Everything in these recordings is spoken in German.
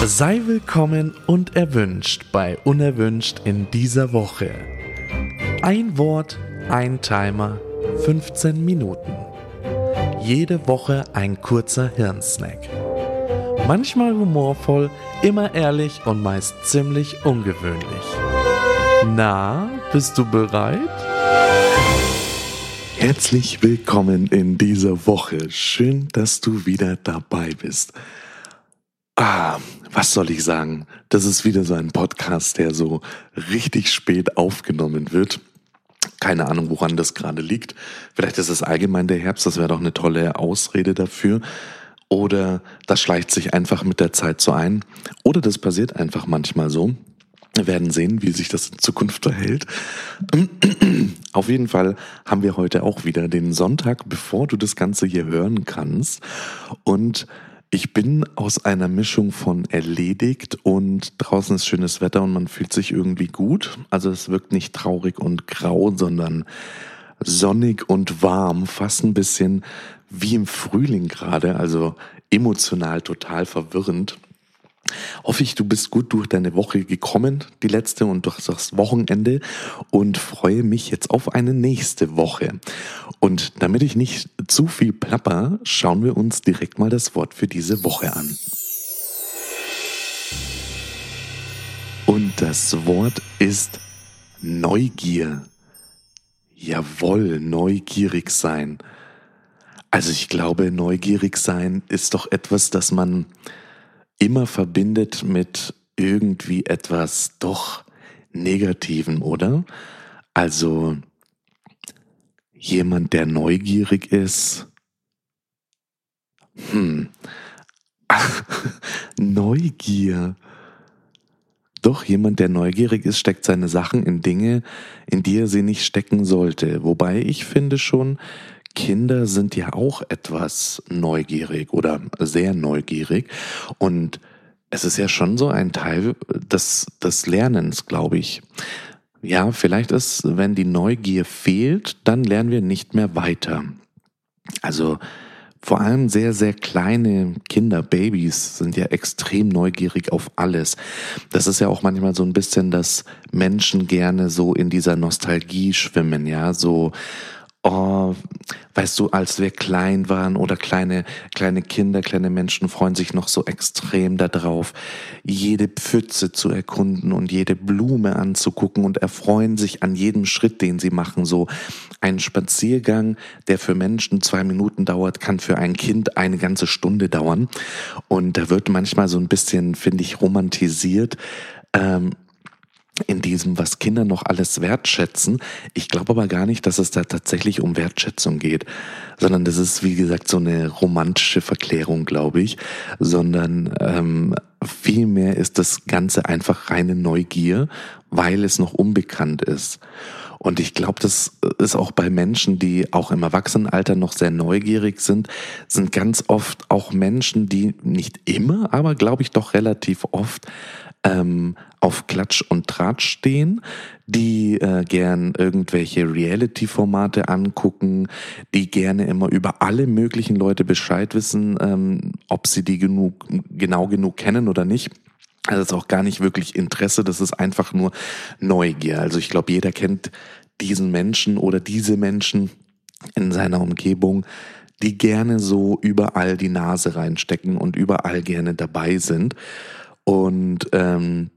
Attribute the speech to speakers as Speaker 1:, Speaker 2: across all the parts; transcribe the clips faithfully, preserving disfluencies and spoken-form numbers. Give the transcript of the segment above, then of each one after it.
Speaker 1: Sei willkommen und erwünscht bei Unerwünscht in dieser Woche. Ein Wort, ein Timer, fünfzehn Minuten. Jede Woche ein kurzer Hirnsnack. Manchmal humorvoll, immer ehrlich und meist ziemlich ungewöhnlich. Na, bist du bereit? Herzlich willkommen in dieser Woche. Schön, dass du wieder dabei bist. Ah, was soll ich sagen? Das ist wieder so ein Podcast, der so richtig spät aufgenommen wird. Keine Ahnung, woran das gerade liegt. Vielleicht ist es allgemein der Herbst, das wäre doch eine tolle Ausrede dafür. Oder das schleicht sich einfach mit der Zeit so ein. Oder das passiert einfach manchmal so. Wir werden sehen, wie sich das in Zukunft verhält. Auf jeden Fall haben wir heute auch wieder den Sonntag, bevor du das Ganze hier hören kannst. Und ich bin aus einer Mischung von erledigt und draußen ist schönes Wetter und man fühlt sich irgendwie gut. Also es wirkt nicht traurig und grau, sondern sonnig und warm, fast ein bisschen wie im Frühling gerade, also emotional total verwirrend. Hoffe ich, du bist gut durch deine Woche gekommen, die letzte, und durch das Wochenende, und freue mich jetzt auf eine nächste Woche. Und damit ich nicht zu viel plapper, schauen wir uns direkt mal das Wort für diese Woche an. Und das Wort ist Neugier. Jawohl, neugierig sein. Also ich glaube, neugierig sein ist doch etwas, das man immer verbindet mit irgendwie etwas doch Negativem, oder? Also jemand, der neugierig ist. Hm. Neugier. Doch, jemand, der neugierig ist, steckt seine Sachen in Dinge, in die er sie nicht stecken sollte. Wobei ich finde schon, Kinder sind ja auch etwas neugierig oder sehr neugierig, und es ist ja schon so ein Teil des, des Lernens, glaube ich. Ja, vielleicht ist, wenn die Neugier fehlt, dann lernen wir nicht mehr weiter. Also vor allem sehr, sehr kleine Kinder, Babys, sind ja extrem neugierig auf alles. Das ist ja auch manchmal so ein bisschen, dass Menschen gerne so in dieser Nostalgie schwimmen, ja, so, oh, weißt du, als wir klein waren, oder kleine, kleine Kinder, kleine Menschen freuen sich noch so extrem darauf, jede Pfütze zu erkunden und jede Blume anzugucken und erfreuen sich an jedem Schritt, den sie machen. So ein Spaziergang, der für Menschen zwei Minuten dauert, kann für ein Kind eine ganze Stunde dauern. Und da wird manchmal so ein bisschen, finde ich, romantisiert, ähm, in diesem, was Kinder noch alles wertschätzen. Ich glaube aber gar nicht, dass es da tatsächlich um Wertschätzung geht, sondern das ist, wie gesagt, so eine romantische Verklärung, glaube ich, sondern ähm, vielmehr ist das Ganze einfach reine Neugier, weil es noch unbekannt ist. Und ich glaube, das ist auch bei Menschen, die auch im Erwachsenenalter noch sehr neugierig sind, sind ganz oft auch Menschen, die nicht immer, aber glaube ich doch relativ oft ähm, auf Klatsch und Tratsch stehen, die äh, gern irgendwelche Reality-Formate angucken, die gerne immer über alle möglichen Leute Bescheid wissen, ähm, ob sie die genug, genau genug kennen oder nicht. Also das ist auch gar nicht wirklich Interesse, das ist einfach nur Neugier. Also ich glaube, jeder kennt diesen Menschen oder diese Menschen in seiner Umgebung, die gerne so überall die Nase reinstecken und überall gerne dabei sind. Und ähm,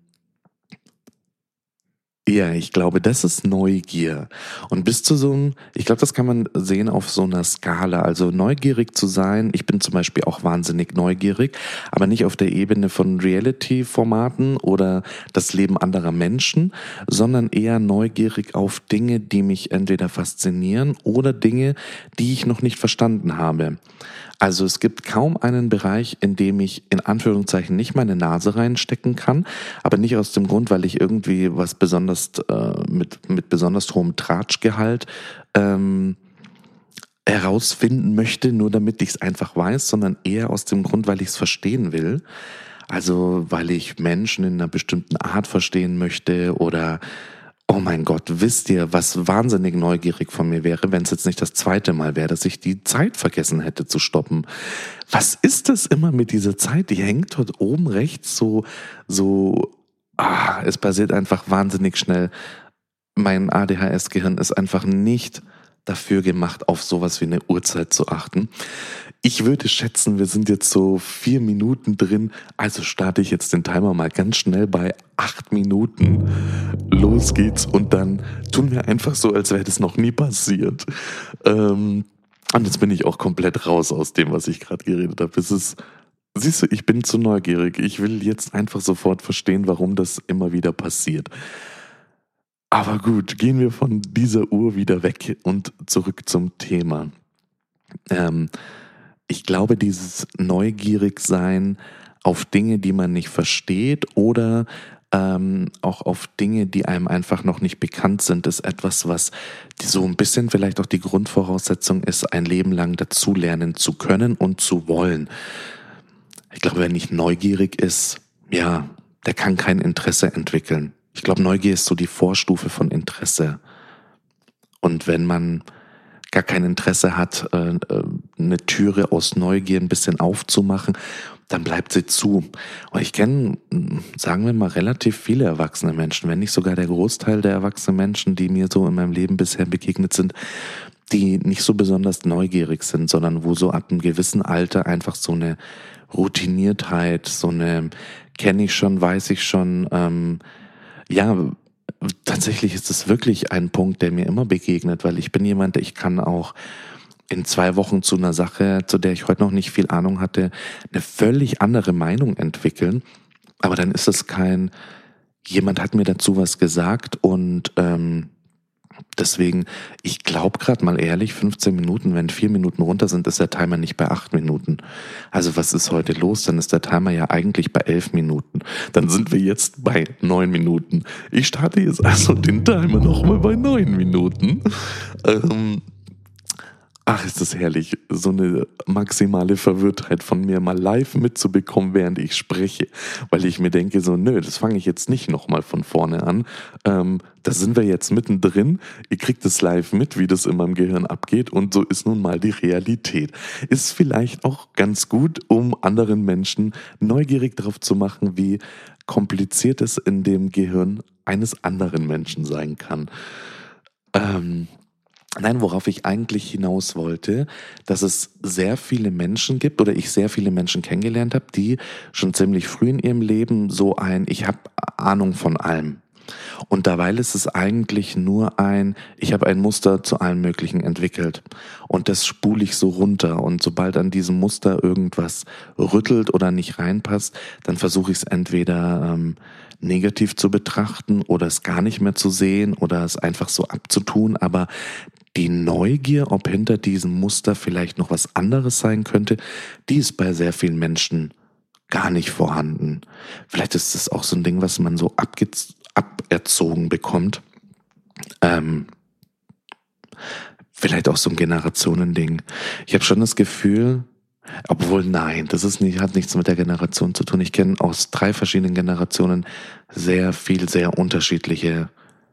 Speaker 1: ja, ich glaube, das ist Neugier. Und bis zu so einem, ich glaube, das kann man sehen auf so einer Skala. Also neugierig zu sein, ich bin zum Beispiel auch wahnsinnig neugierig, aber nicht auf der Ebene von Reality-Formaten oder das Leben anderer Menschen, sondern eher neugierig auf Dinge, die mich entweder faszinieren oder Dinge, die ich noch nicht verstanden habe. Also es gibt kaum einen Bereich, in dem ich in Anführungszeichen nicht meine Nase reinstecken kann, aber nicht aus dem Grund, weil ich irgendwie was besonders äh, mit mit besonders hohem Tratschgehalt ähm, herausfinden möchte, nur damit ich es einfach weiß, sondern eher aus dem Grund, weil ich es verstehen will. Also weil ich Menschen in einer bestimmten Art verstehen möchte oder Oh mein Gott, wisst ihr, was wahnsinnig neugierig von mir wäre, wenn es jetzt nicht das zweite Mal wäre, dass ich die Zeit vergessen hätte zu stoppen. Was ist das immer mit dieser Zeit? Die hängt dort oben rechts so, so, ah, es passiert einfach wahnsinnig schnell. Mein A D H S-Gehirn ist einfach nicht dafür gemacht, auf sowas wie eine Uhrzeit zu achten. Ich würde schätzen, wir sind jetzt so vier Minuten drin, also starte ich jetzt den Timer mal ganz schnell bei acht Minuten. Los geht's und dann tun wir einfach so, als wäre das noch nie passiert. Ähm, und jetzt bin ich auch komplett raus aus dem, was ich gerade geredet habe. Es ist, siehst du, ich bin zu neugierig. Ich will jetzt einfach sofort verstehen, warum das immer wieder passiert. Aber gut, gehen wir von dieser Uhr wieder weg und zurück zum Thema. Ähm, ich glaube, dieses Neugierigsein auf Dinge, die man nicht versteht oder ähm, auch auf Dinge, die einem einfach noch nicht bekannt sind, ist etwas, was die so ein bisschen vielleicht auch die Grundvoraussetzung ist, ein Leben lang dazulernen zu können und zu wollen. Ich glaube, wer nicht neugierig ist, ja, der kann kein Interesse entwickeln. Ich glaube, Neugier ist so die Vorstufe von Interesse. Und wenn man gar kein Interesse hat, eine Türe aus Neugier ein bisschen aufzumachen, dann bleibt sie zu. Und ich kenne, sagen wir mal, relativ viele erwachsene Menschen, wenn nicht sogar der Großteil der erwachsenen Menschen, die mir so in meinem Leben bisher begegnet sind, die nicht so besonders neugierig sind, sondern wo so ab einem gewissen Alter einfach so eine Routiniertheit, so eine kenne ich schon, weiß ich schon, ähm, ja, tatsächlich ist es wirklich ein Punkt, der mir immer begegnet, weil ich bin jemand, ich kann auch in zwei Wochen zu einer Sache, zu der ich heute noch nicht viel Ahnung hatte, eine völlig andere Meinung entwickeln. Aber dann ist es kein, jemand hat mir dazu was gesagt und ähm, deswegen, ich glaube gerade mal ehrlich, fünfzehn Minuten, wenn vier Minuten runter sind, ist der Timer nicht bei acht Minuten. Also was ist heute los? Dann ist der Timer ja eigentlich bei elf Minuten. Dann sind wir jetzt bei neun Minuten. Ich starte jetzt also den Timer nochmal bei neun Minuten. Ähm, Ach, ist das herrlich, so eine maximale Verwirrtheit von mir mal live mitzubekommen, während ich spreche. Weil ich mir denke so, nö, das fange ich jetzt nicht nochmal von vorne an. Ähm, da sind wir jetzt mittendrin. Ihr kriegt es live mit, wie das in meinem Gehirn abgeht. Und so ist nun mal die Realität. Ist vielleicht auch ganz gut, um anderen Menschen neugierig darauf zu machen, wie kompliziert es in dem Gehirn eines anderen Menschen sein kann. Ähm... Nein, worauf ich eigentlich hinaus wollte, dass es sehr viele Menschen gibt oder ich sehr viele Menschen kennengelernt habe, die schon ziemlich früh in ihrem Leben so ein, ich habe Ahnung von allem. Und dabei ist es eigentlich nur ein, ich habe ein Muster zu allem Möglichen entwickelt. Und das spule ich so runter. Und sobald an diesem Muster irgendwas rüttelt oder nicht reinpasst, dann versuche ich es entweder ähm, negativ zu betrachten oder es gar nicht mehr zu sehen oder es einfach so abzutun. Aber die Neugier, ob hinter diesem Muster vielleicht noch was anderes sein könnte, die ist bei sehr vielen Menschen gar nicht vorhanden. Vielleicht ist das auch so ein Ding, was man so abge- aberzogen bekommt. Ähm, vielleicht auch so ein Generationending. Ich habe schon das Gefühl, obwohl nein, das ist nicht, hat nichts mit der Generation zu tun. Ich kenne aus drei verschiedenen Generationen sehr viel, sehr unterschiedliche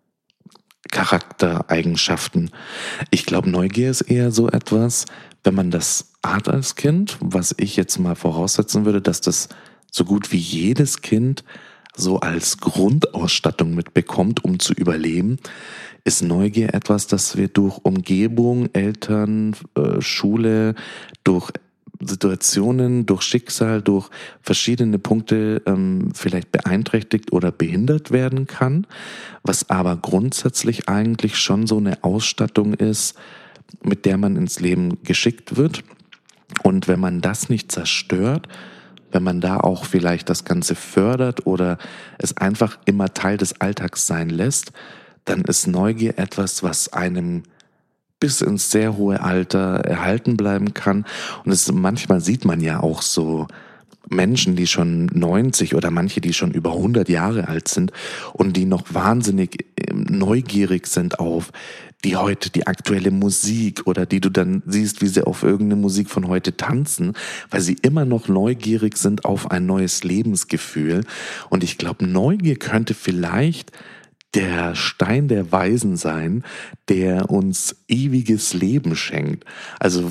Speaker 1: Charaktereigenschaften. Ich glaube, Neugier ist eher so etwas, wenn man das hat als Kind, was ich jetzt mal voraussetzen würde, dass das so gut wie jedes Kind so als Grundausstattung mitbekommt, um zu überleben, ist Neugier etwas, das wir durch Umgebung, Eltern, äh, Schule, durch Situationen, durch Schicksal, durch verschiedene Punkte ähm, vielleicht beeinträchtigt oder behindert werden kann, was aber grundsätzlich eigentlich schon so eine Ausstattung ist, mit der man ins Leben geschickt wird. Und wenn man das nicht zerstört, wenn man da auch vielleicht das Ganze fördert oder es einfach immer Teil des Alltags sein lässt, dann ist Neugier etwas, was einem bis ins sehr hohe Alter erhalten bleiben kann. Und es, manchmal sieht man ja auch so Menschen, die schon neunzig oder manche, die schon über hundert Jahre alt sind und die noch wahnsinnig neugierig sind auf die heute, die aktuelle Musik oder die du dann siehst, wie sie auf irgendeine Musik von heute tanzen, weil sie immer noch neugierig sind auf ein neues Lebensgefühl. Und ich glaube, Neugier könnte vielleicht der Stein der Weisen sein, der uns ewiges Leben schenkt. Also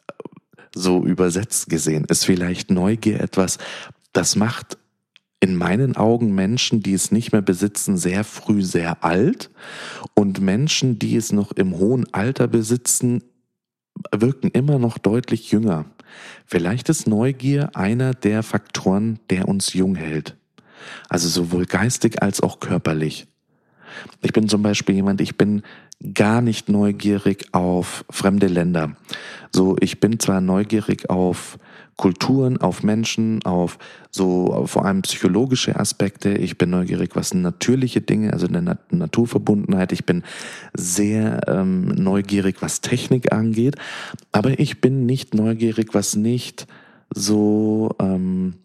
Speaker 1: so übersetzt gesehen ist vielleicht Neugier etwas, das macht in meinen Augen Menschen, die es nicht mehr besitzen, sehr früh sehr alt, und Menschen, die es noch im hohen Alter besitzen, wirken immer noch deutlich jünger. Vielleicht ist Neugier einer der Faktoren, der uns jung hält. Also sowohl geistig als auch körperlich. Ich bin zum Beispiel jemand, ich bin gar nicht neugierig auf fremde Länder. So, ich bin zwar neugierig auf Kulturen, auf Menschen, auf so vor allem psychologische Aspekte. Ich bin neugierig, was natürliche Dinge, also eine Nat- Naturverbundenheit. Ich bin sehr ähm, neugierig, was Technik angeht. Aber ich bin nicht neugierig, was nicht so ähm,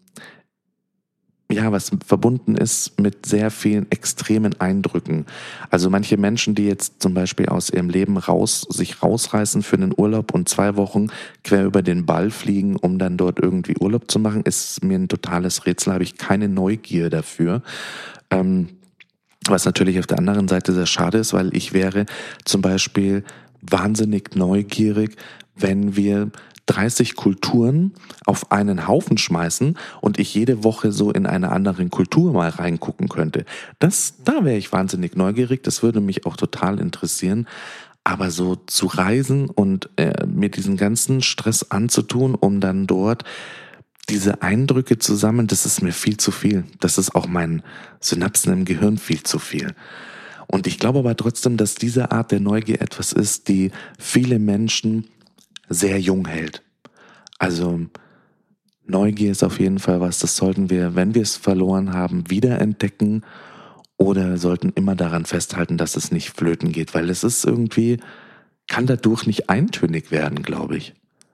Speaker 1: ja, was verbunden ist mit sehr vielen extremen Eindrücken. Also manche Menschen, die jetzt zum Beispiel aus ihrem Leben raus, sich rausreißen für einen Urlaub und zwei Wochen quer über den Ball fliegen, um dann dort irgendwie Urlaub zu machen, ist mir ein totales Rätsel, habe ich keine Neugier dafür. Ähm, was natürlich auf der anderen Seite sehr schade ist, weil ich wäre zum Beispiel wahnsinnig neugierig, wenn wir dreißig Kulturen auf einen Haufen schmeißen und ich jede Woche so in eine andere Kultur mal reingucken könnte. Das, da wäre ich wahnsinnig neugierig, das würde mich auch total interessieren. Aber so zu reisen und äh, mir diesen ganzen Stress anzutun, um dann dort diese Eindrücke zu sammeln, das ist mir viel zu viel. Das ist auch meinen Synapsen im Gehirn viel zu viel. Und ich glaube aber trotzdem, dass diese Art der Neugier etwas ist, die viele Menschen sehr jung hält. Also Neugier ist auf jeden Fall was, das sollten wir, wenn wir es verloren haben, wiederentdecken oder sollten immer daran festhalten, dass es nicht flöten geht, weil es ist irgendwie, kann dadurch nicht eintönig werden, glaube ich.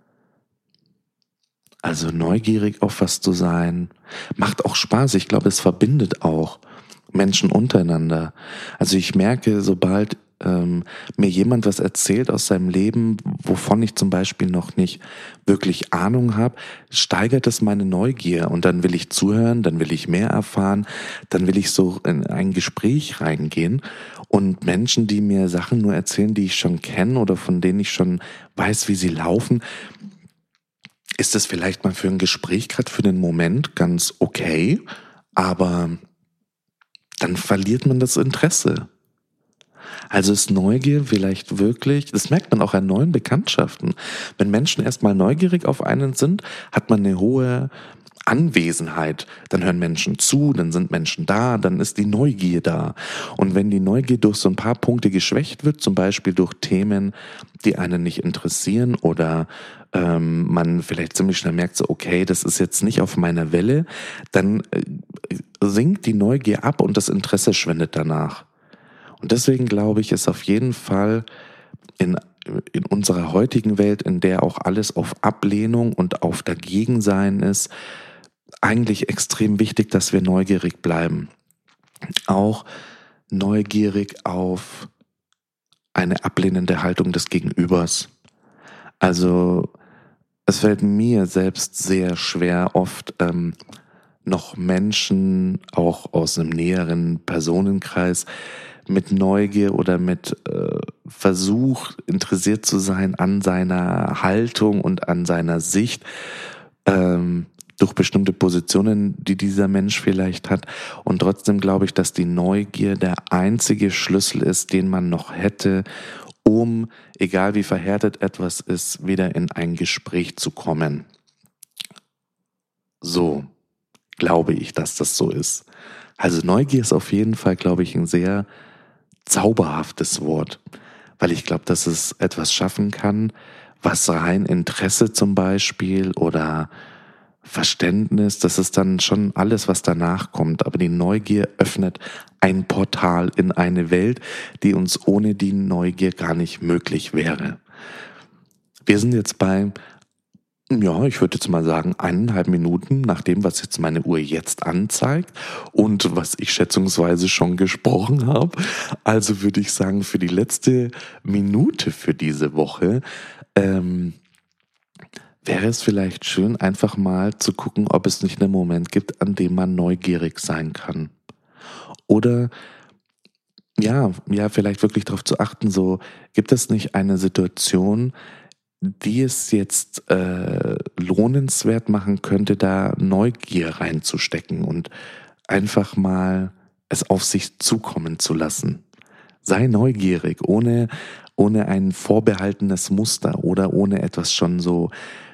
Speaker 1: Also neugierig auf was zu sein, macht auch Spaß. Ich glaube, es verbindet auch Menschen untereinander. Also ich merke, sobald ähm, mir jemand was erzählt aus seinem Leben, wovon ich zum Beispiel noch nicht wirklich Ahnung habe, steigert es meine Neugier und dann will ich zuhören, dann will ich mehr erfahren, dann will ich so in ein Gespräch reingehen, und Menschen, die mir Sachen nur erzählen, die ich schon kenne oder von denen ich schon weiß, wie sie laufen, ist das vielleicht mal für ein Gespräch gerade für den Moment ganz okay, aber dann verliert man das Interesse. Also ist Neugier vielleicht wirklich, das merkt man auch an neuen Bekanntschaften. Wenn Menschen erstmal neugierig auf einen sind, hat man eine hohe Anwesenheit. Dann hören Menschen zu, dann sind Menschen da, dann ist die Neugier da. Und wenn die Neugier durch so ein paar Punkte geschwächt wird, zum Beispiel durch Themen, die einen nicht interessieren, oder ähm, man vielleicht ziemlich schnell merkt, so okay, das ist jetzt nicht auf meiner Welle, dann äh, sinkt die Neugier ab und das Interesse schwindet danach. Und deswegen glaube ich, ist auf jeden Fall in, in unserer heutigen Welt, in der auch alles auf Ablehnung und auf Dagegensein ist, eigentlich extrem wichtig, dass wir neugierig bleiben. Auch neugierig auf eine ablehnende Haltung des Gegenübers. Also es fällt mir selbst sehr schwer, oft ähm, noch Menschen, auch aus einem näheren Personenkreis, mit Neugier oder mit äh, Versuch interessiert zu sein an seiner Haltung und an seiner Sicht, ähm, durch bestimmte Positionen, die dieser Mensch vielleicht hat. Und trotzdem glaube ich, dass die Neugier der einzige Schlüssel ist, den man noch hätte, um, egal wie verhärtet etwas ist, wieder in ein Gespräch zu kommen. So glaube ich, dass das so ist. Also Neugier ist auf jeden Fall, glaube ich, ein sehr zauberhaftes Wort, weil ich glaube, dass es etwas schaffen kann, was rein Interesse zum Beispiel oder Verständnis, das ist dann schon alles, was danach kommt. Aber die Neugier öffnet ein Portal in eine Welt, die uns ohne die Neugier gar nicht möglich wäre. Wir sind jetzt bei, ja, ich würde jetzt mal sagen, eineinhalb Minuten nach dem, was jetzt meine Uhr jetzt anzeigt und was ich schätzungsweise schon gesprochen habe. Also würde ich sagen, für die letzte Minute für diese Woche ähm, wäre es vielleicht schön, einfach mal zu gucken, ob es nicht einen Moment gibt, an dem man neugierig sein kann. Oder ja, ja, vielleicht wirklich darauf zu achten, so, gibt es nicht eine Situation, die es jetzt äh, lohnenswert machen könnte, da Neugier reinzustecken und einfach mal es auf sich zukommen zu lassen. Sei neugierig, ohne, ohne ein vorbehaltenes Muster oder ohne etwas schon so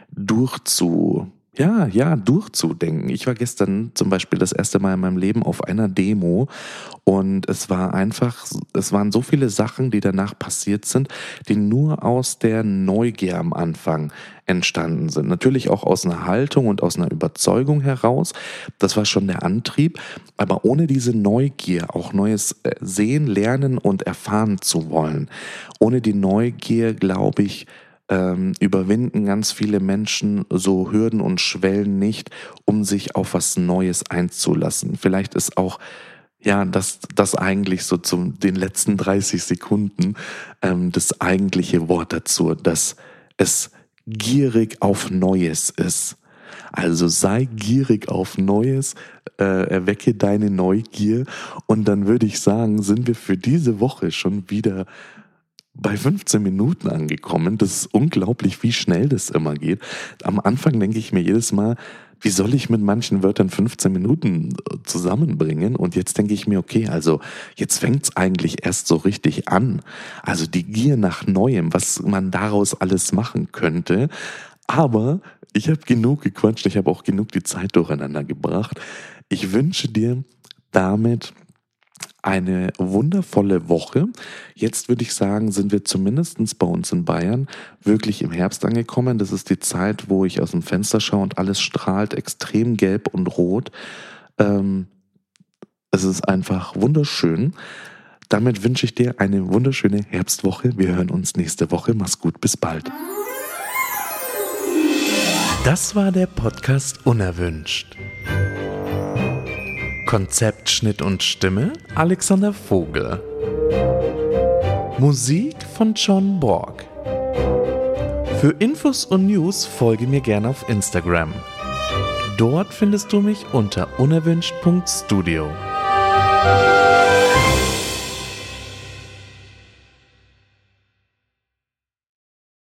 Speaker 1: durchzu, ja, ja, durchzudenken. Ich war gestern zum Beispiel das erste Mal in meinem Leben auf einer Demo und es war einfach, es waren so viele Sachen, die danach passiert sind, die nur aus der Neugier am Anfang entstanden sind. Natürlich auch aus einer Haltung und aus einer Überzeugung heraus. Das war schon der Antrieb. Aber ohne diese Neugier, auch Neues äh, sehen, lernen und erfahren zu wollen, ohne die Neugier, glaube ich, ähm, überwinden ganz viele Menschen so Hürden und Schwellen nicht, um sich auf was Neues einzulassen. Vielleicht ist auch ja, das, das eigentlich so zum den letzten dreißig Sekunden ähm, das eigentliche Wort dazu, dass es gierig auf Neues ist. Also sei gierig auf Neues, äh, erwecke deine Neugier und dann würde ich sagen, sind wir für diese Woche schon wieder bei fünfzehn Minuten angekommen. Das ist unglaublich, wie schnell das immer geht. Am Anfang denke ich mir jedes Mal, wie soll ich mit manchen Wörtern fünfzehn Minuten zusammenbringen? Und jetzt denke ich mir, okay, also jetzt fängt es eigentlich erst so richtig an. Also die Gier nach Neuem, was man daraus alles machen könnte. Aber ich habe genug gequatscht, ich habe auch genug die Zeit durcheinander gebracht. Ich wünsche dir damit eine wundervolle Woche. Jetzt würde ich sagen, sind wir zumindest bei uns in Bayern wirklich im Herbst angekommen. Das ist die Zeit, wo ich aus dem Fenster schaue und alles strahlt extrem gelb und rot. Ähm, es ist einfach wunderschön. Damit wünsche ich dir eine wunderschöne Herbstwoche. Wir hören uns nächste Woche. Mach's gut, bis bald. Das war der Podcast Unerwünscht. Konzept, Schnitt und Stimme Alexander Vogel. Musik von John Borg. Für Infos und News folge mir gerne auf Instagram. Dort findest du mich unter unerwünscht punkt studio.